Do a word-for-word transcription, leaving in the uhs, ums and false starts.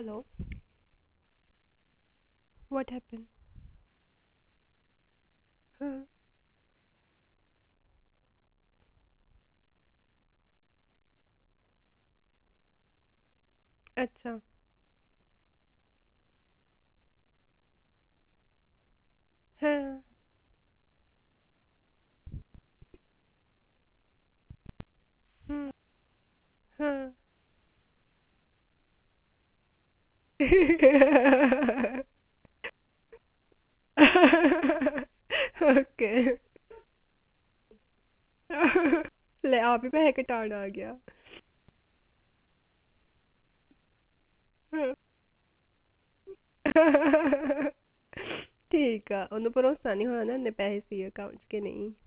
Hello, what happened? Huh? अच्छा. हाँ. हम्म. हाँ. ओके. ले आप ही पे है कटान आ गया. ठीक है ਉਹਨੂੰ ਭਰੋਸਾ नहीं होना ना इन्ने पैसे सी अकाउंट के नहीं.